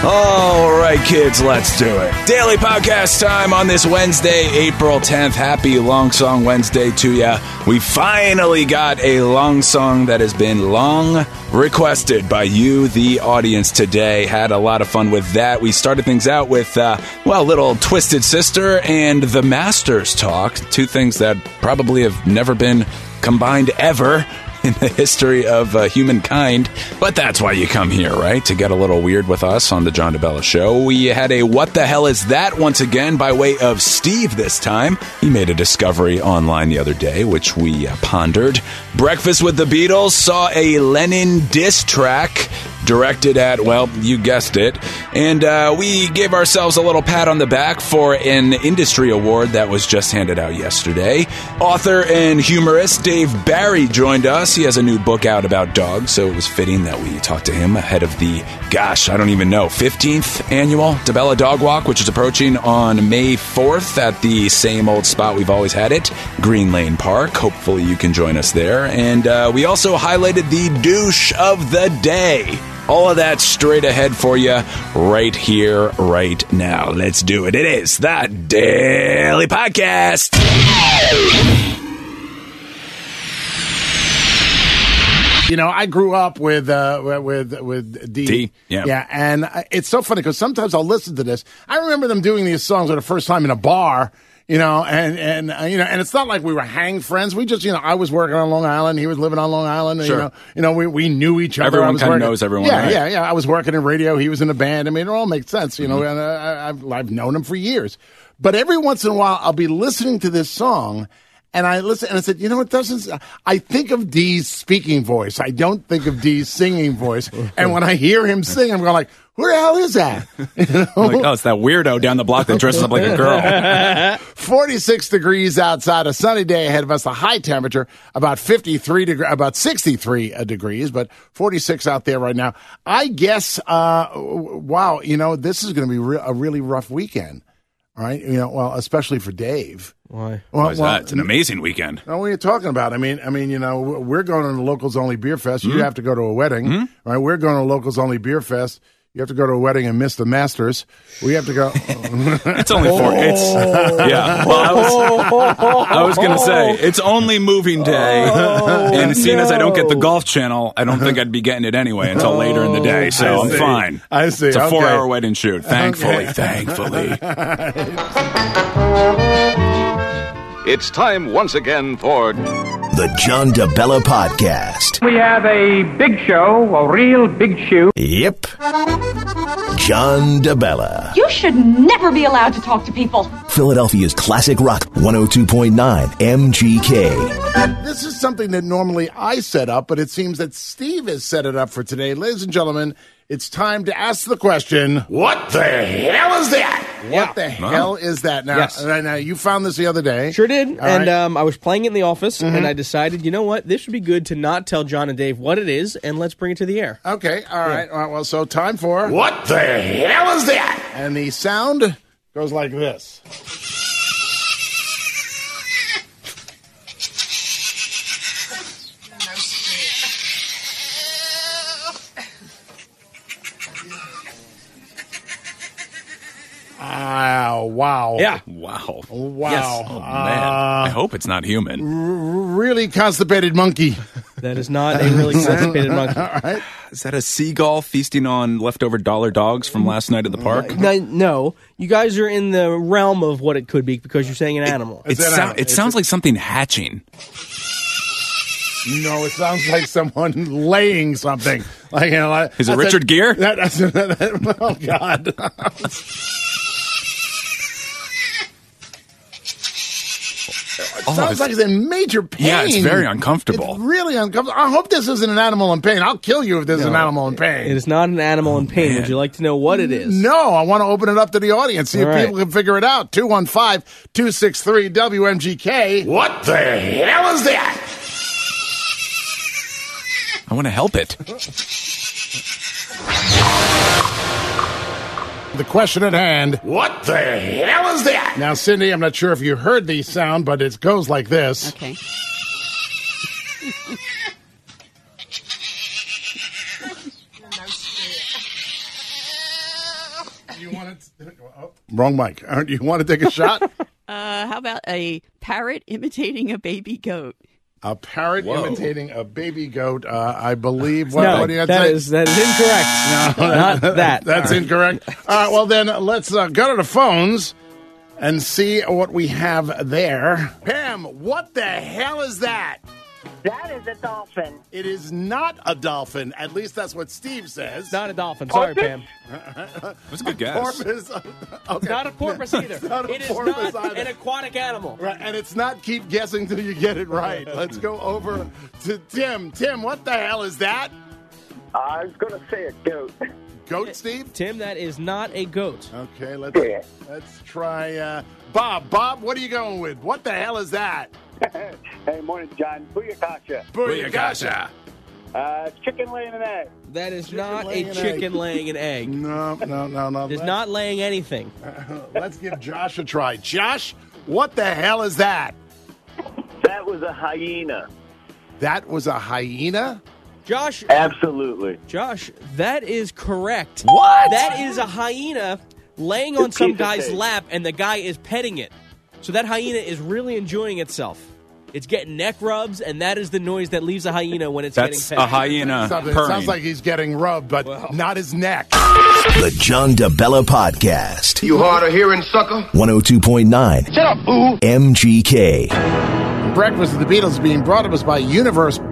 All right, kids, let's do it. Daily podcast time on this Wednesday, April 10th. Happy Long Song Wednesday to ya. We finally got a long song that has been long requested by you, the audience, today. Had a lot of fun with that. We started things out with, little Twisted Sister and The Masters Talk. Two things that probably have never been combined ever in the history of humankind. But that's why you come here, right? To get a little weird with us on the John DeBella Show. We had a What the Hell Is That once again by way of Steve this time. He made a discovery online the other day, which we pondered. Breakfast with the Beatles saw a Lennon diss track directed at, well, you guessed it. And we gave ourselves a little pat on the back for an industry award that was just handed out yesterday. Author and humorist Dave Barry joined us. He has a new book out about dogs, so it was fitting that we talked to him ahead of the, 15th annual DeBella Dog Walk, which is approaching on May 4th at the same old spot we've always had it, Green Lane Park. Hopefully you can join us there. And we also highlighted the douche of the day. All of that straight ahead for you right here, right now. Let's do it. It is the Daily Podcast. You know, I grew up with D. Yeah, and it's so funny because sometimes I'll listen to this. I remember them doing these songs for the first time in a bar. And it's not like we were hang friends. We just, I was working on Long Island. He was living on Long Island. Sure. We knew each other. Everyone kind of knows everyone. Yeah, right? I was working in radio. He was in a band. I mean, it all makes sense, and I've known him for years. But every once in a while, I'll be listening to this song, and I listen, and I said, it doesn't. I think of Dee's speaking voice. I don't think of Dee's singing voice. And when I hear him sing, I'm going like, who the hell is that? It's that weird down the block that dresses up like a girl. 46 degrees outside, a sunny day ahead of us. The high temperature about 63 about 63 degrees, but 46 out there right now. I guess, wow, this is going to be a really rough weekend. All right, especially for Dave. Why? Why is that? It's an amazing weekend. What are you talking about? I mean, we're going to the Locals Only Beer Fest. You have to go to a wedding. All right, we're going to Locals Only Beer Fest. You have to go to a wedding and miss the Masters. We have to go. It's only 4. Yeah. Well, I was going to say it's only moving day, and seeing as I don't get the Golf Channel, I don't think I'd be getting it anyway until later in the day. So I'm fine. I see. It's a 4-hour wedding shoot. Thankfully. It's time once again for the John DeBella Podcast. We have a big show, a real big shoe. Yep. John DeBella. You should never be allowed to talk to people. Philadelphia's classic rock 102.9 MGK. This is something that normally I set up, but it seems that Steve has set it up for today. Ladies and gentlemen, it's time to ask the question, what the hell is that? What the hell is that? Now, now, you found this the other day. Sure did. All and right. I was playing it in the office, and I decided, you know what? This would be good to not tell John and Dave what it is, and let's bring it to the air. Okay, all right. Well, so time for what the hell is that? And the sound goes like this. Wow. Yeah. Wow. Yes. Oh, man. I hope it's not human. Really constipated monkey. That is not a really constipated monkey. All right. Is that a seagull feasting on leftover dollar dogs from last night at the park? No, you guys are in the realm of what it could be because you're saying an animal. It sounds like something hatching. No, it sounds like someone laying something. Is it Richard Gere? Oh, God. It sounds like it's in major pain. Yeah, it's very uncomfortable. It's really uncomfortable. I hope this isn't an animal in pain. I'll kill you if there's an animal in pain. It is not an animal in pain. Would you like to know what it is? No, I want to open it up to the audience, see if people can figure it out. 215-263-WMGK. What the hell is that? I want to help it. The question at hand, what the hell is that? Now, Cindy, I'm not sure if you heard the sound, but it goes like this. Okay. Wrong mic. Do you want to take a shot? How about a parrot imitating a baby goat? A parrot imitating a baby goat. I believe. No, what do you that say? is incorrect. No, not that. That's incorrect. All right. Well, then let's go to the phones and see what we have there. Pam, what the hell is that? That is a dolphin. It is not a dolphin. At least that's what Steve says. Not a dolphin. Sorry, Pam. That's a good guess. Porpoise. Okay. It's not a porpoise either. It's not a It is porpoise not either. an aquatic animal. Right, and it's not keep guessing till you get it right. Let's go over to Tim. Tim, what the hell is that? I was going to say a goat. Goat, Steve? Tim, that is not a goat. Okay, let's try Bob. Bob, what are you going with? What the hell is that? Hey, morning, John. Booyakasha. Booyakasha. Chicken laying an egg. That is Chicken not laying a an chicken egg. laying an egg. No. It is not laying anything. Let's give Josh a try. Josh, what the hell is that? That was a hyena. That was a hyena? Josh, Absolutely. that is correct. What? That is a hyena laying on some piece of guy's cake. lap, and the guy is petting it. So that hyena is really enjoying itself. It's getting neck rubs, and that is the noise that leaves a hyena when it's That's getting a petted. hyena It purring. sounds like he's getting rubbed, but not his neck. The John DeBella Podcast. You hard of hearing, sucker? 102.9 Shut up, fool. MGK. Breakfast of the Beatles being brought to us by Univest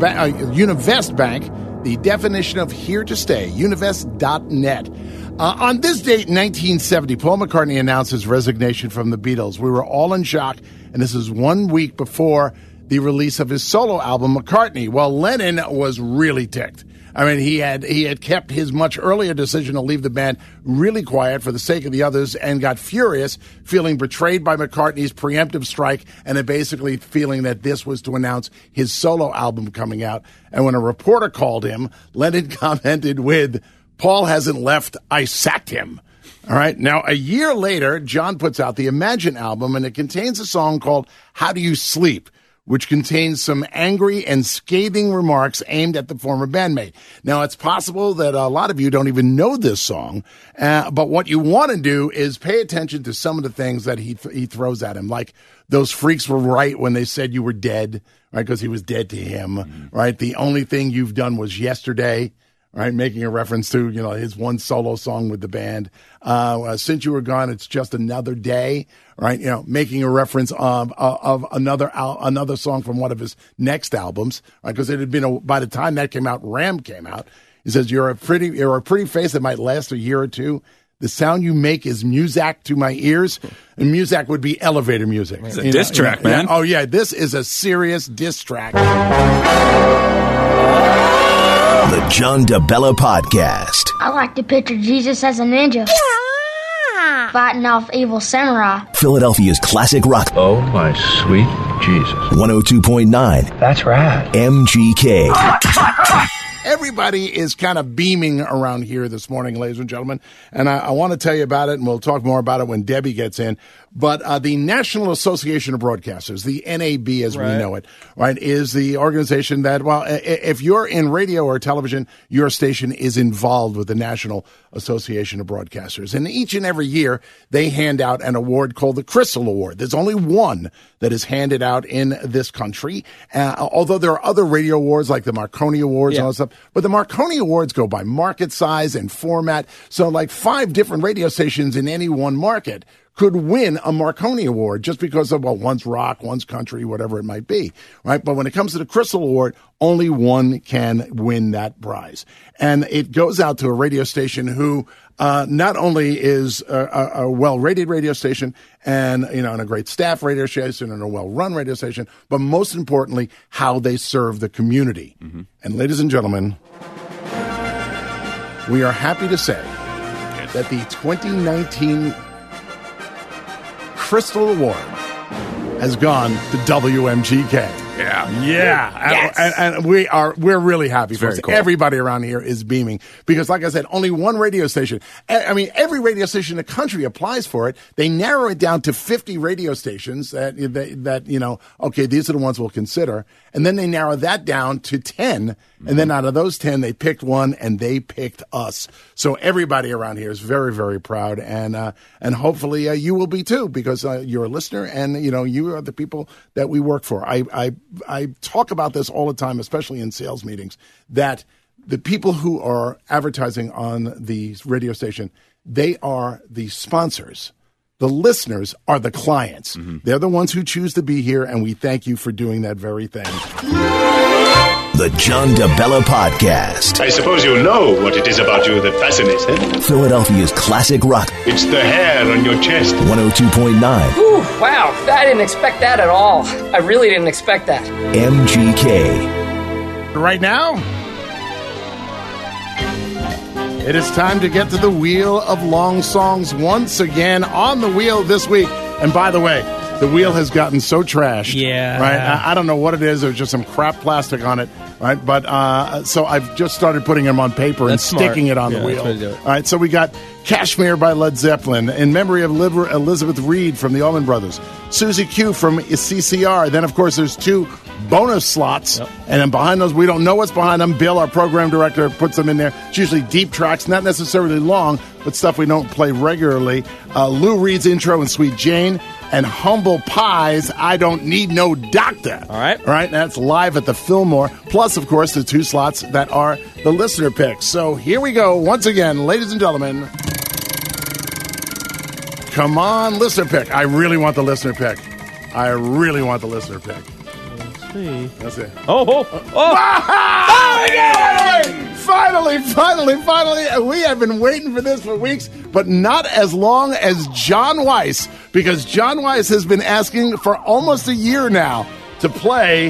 Bank. The definition of here to stay, univest.net. On this date in 1970, Paul McCartney announced his resignation from the Beatles. We were all in shock, and this is 1 week before the release of his solo album, McCartney. Well, Lennon was really ticked. I mean, he had kept his much earlier decision to leave the band really quiet for the sake of the others and got furious, feeling betrayed by McCartney's preemptive strike and then basically feeling that this was to announce his solo album coming out. And when a reporter called him, Lennon commented with, "Paul hasn't left, I sacked him." All right. Now, a year later, John puts out the Imagine album, and it contains a song called How Do You Sleep?, which contains some angry and scathing remarks aimed at the former bandmate. Now, it's possible that a lot of you don't even know this song, but what you want to do is pay attention to some of the things that he throws at him, like those freaks were right when they said you were dead, right, because he was dead to him, right? The only thing you've done was yesterday. Right, making a reference to, his one solo song with the band. Since you were gone, it's just another day. Right, making a reference of another song from one of his next albums. Right, because it had been by the time that came out, Ram came out. He says, "You're a pretty face that might last a year or two. The sound you make is Muzak to my ears." And Muzak would be elevator music. It's a diss track, man. Oh yeah, this is a serious diss track. The John DeBella Podcast. I like to picture Jesus as a ninja. Fighting off evil samurai. Philadelphia's classic rock. Oh, my sweet Jesus. 102.9 That's right. MGK. Everybody is kind of beaming around here this morning, ladies and gentlemen, and I want to tell you about it, and we'll talk more about it when Debbie gets in. But the National Association of Broadcasters, the NAB as we know it, right, is the organization that, well, if you're in radio or television, your station is involved with the National Association of Broadcasters. And each and every year, they hand out an award called the Crystal Award. There's only one that is handed out in this country, although there are other radio awards like the Marconi Awards and all that stuff. But the Marconi Awards go by market size and format. So like 5 different radio stations in any one market could win a Marconi Award just because of, well, one's rock, one's country, whatever it might be, right? But when it comes to the Crystal Award, only one can win that prize. And it goes out to a radio station who not only is a well-rated radio station and, and a great staff radio station and a well-run radio station, but most importantly, how they serve the community. Mm-hmm. And ladies and gentlemen, we are happy to say that the 2019 Crystal Award has gone to WMGK. Yeah. Yeah, Yes. and we're really happy for Very us. cool. Everybody around here is beaming because, like I said, only one radio station. I mean, every radio station in the country applies for it. They narrow it down to 50 radio stations that you know. Okay, these are the ones we'll consider, and then they narrow that down to 10. And then out of those 10, they picked one, and they picked us. So everybody around here is very, very proud, and hopefully you will be too, because you're a listener, and you know you are the people that we work for. I talk about this all the time, especially in sales meetings, that the people who are advertising on the radio station, they are the sponsors. The listeners are the clients. They're the ones who choose to be here, and we thank you for doing that very thing. The John DeBella Podcast. I suppose you know what it is about you that fascinates them. Philadelphia's classic rock. It's the hair on your chest. 102.9 Wow, I didn't expect that at all. I really didn't expect that. MGK. Right now, it is time to get to the Wheel of Long Songs once again on the wheel this week. And by the way, the wheel has gotten so trashed. Yeah. Right? I don't know what it is. There's just some crap plastic on it. Right? But so I've just started putting them on paper That's and smart. sticking it on the Yeah, wheel. that's the way to do it. All right. So we got Kashmir by Led Zeppelin in memory of Elizabeth Reed from the Allman Brothers. Susie Q from CCR. Then, of course, there's 2 bonus slots. Yep. And then behind those, we don't know what's behind them. Bill, our program director, puts them in there. It's usually deep tracks, not necessarily long, but stuff we don't play regularly. Lou Reed's intro and Sweet Jane. And Humble Pie's I Don't Need No Doctor. All right. All right, that's live at the Fillmore. Plus, of course, the 2 slots that are the listener picks. So here we go. Once again, ladies and gentlemen. Come on, listener pick. I really want the listener pick. I really want the listener pick. Let's see. That's it. Oh! Finally. We have been waiting for this for weeks, but not as long as John Weiss, because John Weiss has been asking for almost a year now to play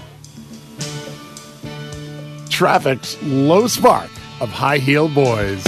Traffic's Low Spark of High Heeled Boys.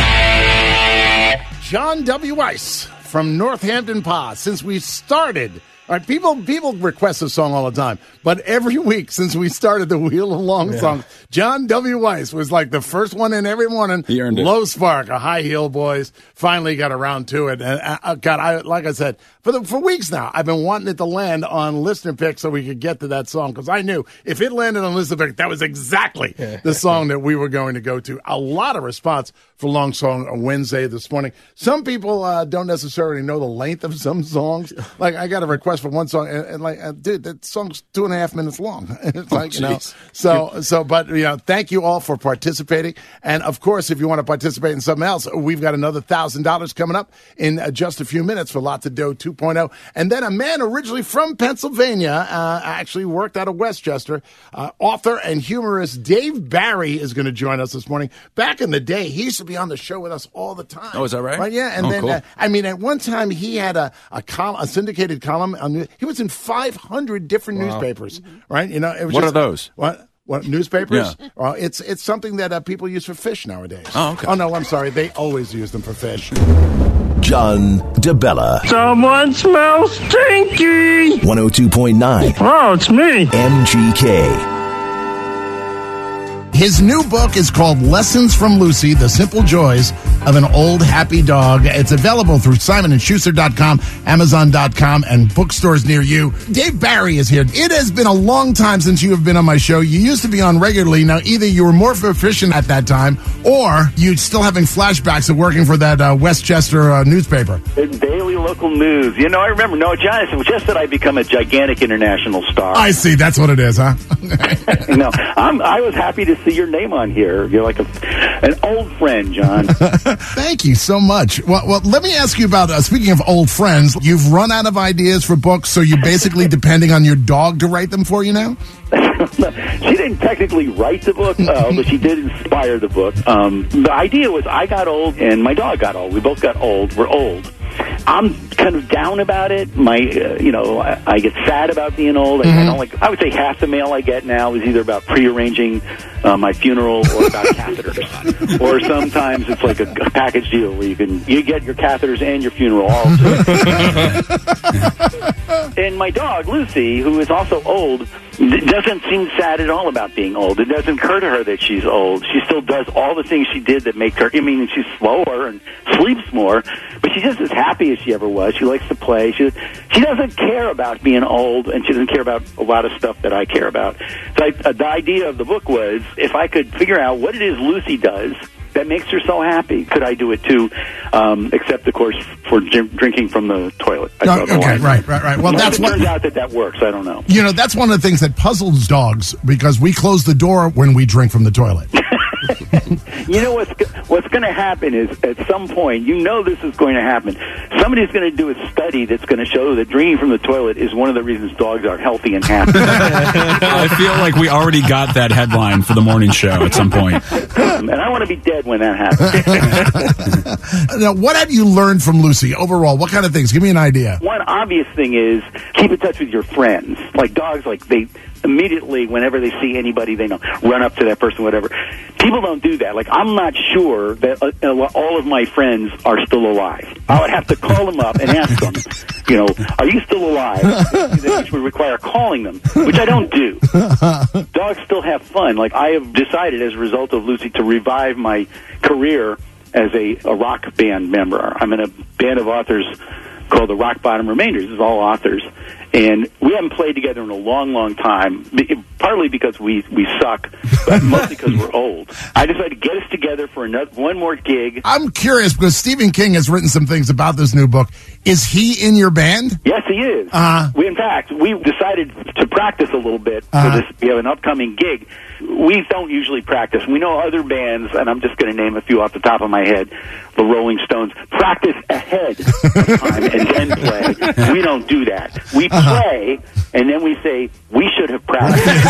John W. Weiss from Northampton Pa. Since we started, all right, people request a song all the time, but every week since we started the Wheel of Long Songs, John W. Weiss was like the first one in every morning. He earned it. Low Spark, a High Heel Boys, finally got around to it. And God, like I said, for weeks now, I've been wanting it to land on listener pick so we could get to that song, because I knew if it landed on listener pick, that was exactly the song that we were going to go to. A lot of response for Long Song Wednesday this morning. Some people don't necessarily know the length of some songs. Like, I got a request for one song, and like, dude, that song's 2.5 minutes long. It's like, you know, but you know, thank you all for participating. And of course, if you want to participate in something else, we've got another $1,000 coming up in just a few minutes for Lots of Dough 2.0. And then a man originally from Pennsylvania, actually worked out of Westchester, author and humorist Dave Barry is going to join us this morning. Back in the day, he used to be on the show with us all the time. Oh, is that right? Yeah. And then, cool. I mean, at one time he had a syndicated column. He was in 500 different newspapers, right? You know, it was What just, are those? What newspapers? Yeah. Well, it's something that people use for fish nowadays. Oh, okay. Oh no, I'm sorry. They always use them for fish. John DeBella. Someone smells stinky. 102.9 Oh, it's me. MGK. His new book is called Lessons from Lucy, The Simple Joys of an Old Happy Dog. It's available through SimonandSchuster.com, Amazon.com, and bookstores near you. Dave Barry is here. It has been a long time since you have been on my show. You used to be on regularly. Now, either you were more proficient at that time, or you're still having flashbacks of working for that Westchester newspaper. Daily local news. You know, I remember. No, John, it was just that I become a gigantic international star. I see. That's what it is, huh? No, I was happy to see your name on here. You're like an old friend, John. Thank you so much. Well, let me ask you about, speaking of old friends, you've run out of ideas for books, so you're basically depending on your dog to write them for you now? She didn't technically write the book, but she did inspire the book. The idea was I got old and my dog got old. We both got old. We're old. I'm kind of down about it. My, I get sad about being old. I don't like. I would say half the mail I get now is either about prearranging my funeral or about catheters. Or sometimes it's like a package deal where you get your catheters and your funeral all. And my dog Lucy, who is also old, It doesn't seem sad at all about being old. It doesn't occur to her that she's old. She still does all the things she did that make her, she's slower and sleeps more, but she's just as happy as she ever was. She likes to play. She doesn't care about being old, and she doesn't care about a lot of stuff that I care about. So the idea of the book was, if I could figure out what it is Lucy does that makes her so happy, could I do it too? Except, of course, for drinking from the toilet. Okay, right. Well, that's what turns out that works. I don't know. That's one of the things that puzzles dogs, because we close the door when we drink from the toilet. What's going to happen is, at some point, this is going to happen. Somebody's going to do a study that's going to show that drinking from the toilet is one of the reasons dogs are healthy and happy. I feel like we already got that headline for the morning show at some point. And I want to be dead when that happens. Now, what have you learned from Lucy overall? What kind of things? Give me an idea. One obvious thing is keep in touch with your friends. Like dogs, they immediately, whenever they see anybody, they run up to that person, whatever. People don't do that. Like, I'm not sure that all of my friends are still alive. I would have to call them up and ask them, are you still alive? Which would require calling them, which I don't do. Dogs still have fun. Like, I have decided as a result of Lucy to revive my career as a rock band member. I'm in a band of authors called the Rock Bottom Remainders. It's all authors. And we haven't played together in a long, long time, partly because we suck, but mostly because we're old. I decided to get us together for one more gig. I'm curious, because Stephen King has written some things about this new book. Is he in your band? Yes, he is. In fact, we decided to practice a little bit for this. We have an upcoming gig. We don't usually practice. We know other bands, and I'm just going to name a few off the top of my head. The Rolling Stones practice ahead of time and then play. We don't do that. We play, and then we say, we should have practiced.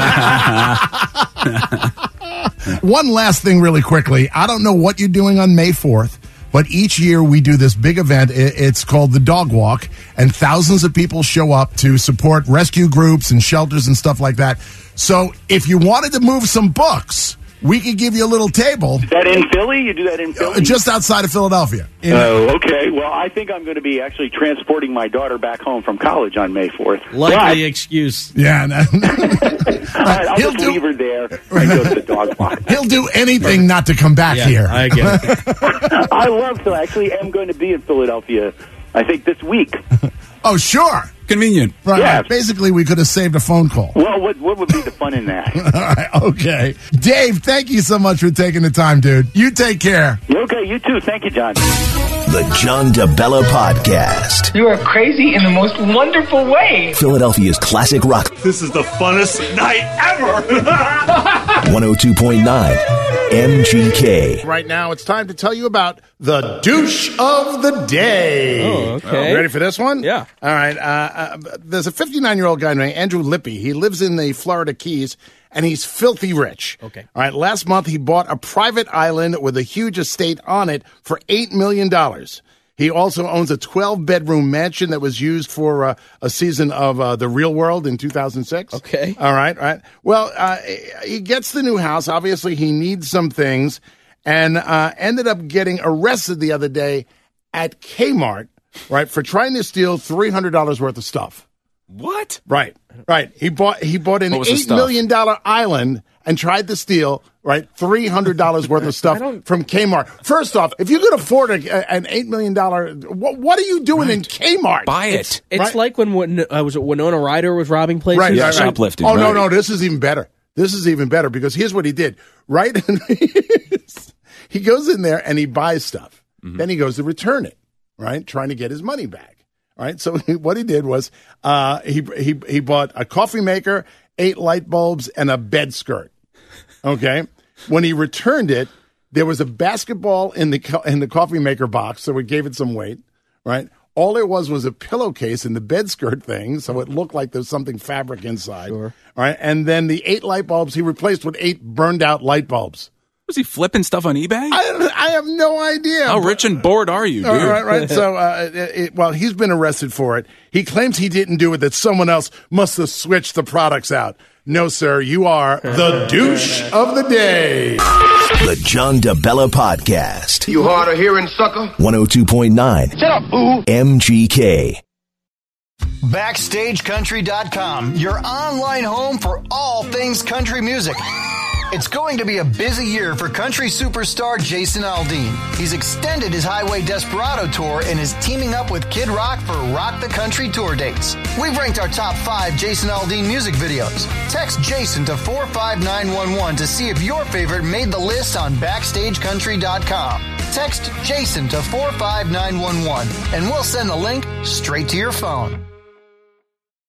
One last thing really quickly. I don't know what you're doing on May 4th, but each year we do this big event. It's called the Dog Walk, and thousands of people show up to support rescue groups and shelters and stuff like that. So if you wanted to move some books, we could give you a little table. Is that in Philly? You do that in Philly? Just outside of Philadelphia. Oh, okay. Well, I think I'm going to be actually transporting my daughter back home from college on May 4th. Likely excuse. Yeah. No. All right, I'll just leave her there and go to the Dog Walk. He'll do anything not to come back here. I get it. I love Philly. Actually, I'm going to be in Philadelphia, I think, this week. Oh, sure. Convenient. Right, yeah. right. Basically, we could have saved a phone call. Well, what would be the fun in that? All right, okay. Dave, thank you so much for taking the time, dude. You take care. Okay, you too. Thank you, John. The John DeBella Podcast. You are crazy in the most wonderful way. Philadelphia's classic rock. This is the funnest night ever. 102.9 MGK. Right now, it's time to tell you about the douche of the day. Oh, okay. Ready for this one? Yeah. All right. There's a 59-year-old guy named Andrew Lippy. He lives in the Florida Keys, and he's filthy rich. Okay. All right. Last month, he bought a private island with a huge estate on it for $8 million. He also owns a 12-bedroom mansion that was used for a season of The Real World in 2006. Okay. All right. Well, he gets the new house. Obviously, he needs some things, and ended up getting arrested the other day at Kmart, right, for trying to steal $300 worth of stuff. What? Right. He bought an $8 million island and tried to steal, right, $300 worth of stuff from Kmart. First off, if you could afford an $8 million, what are you doing in Kmart? Buy it. It's like when was it Winona Ryder was robbing places? Right. Shoplifting. Oh, no, this is even better. This is even better because here's what he did, right? He goes in there and he buys stuff. Mm-hmm. Then he goes to return it, right, trying to get his money back. All right, so what he did was he bought a coffee maker, 8 light bulbs, and a bed skirt. Okay, when he returned it, there was a basketball in the coffee maker box, so it gave it some weight. Right, all there was a pillowcase in the bed skirt thing, so it looked like there's something fabric inside. Sure. All right, and then the 8 light bulbs he replaced with 8 burned out light bulbs. Was he flipping stuff on eBay? I have no idea. How rich and bored are you, dude? Right. So, he's been arrested for it. He claims he didn't do it, that someone else must have switched the products out. No, sir, you are the douche of the day. The John DeBella Podcast. You hard of hearing, sucker? 102.9 Shut up, fool. MGK. BackstageCountry.com, your online home for all things country music. It's going to be a busy year for country superstar Jason Aldean. He's extended his Highway Desperado tour and is teaming up with Kid Rock for Rock the Country tour dates. We've ranked our top 5 Jason Aldean music videos. Text Jason to 45911 to see if your favorite made the list on BackstageCountry.com. Text Jason to 45911 and we'll send the link straight to your phone.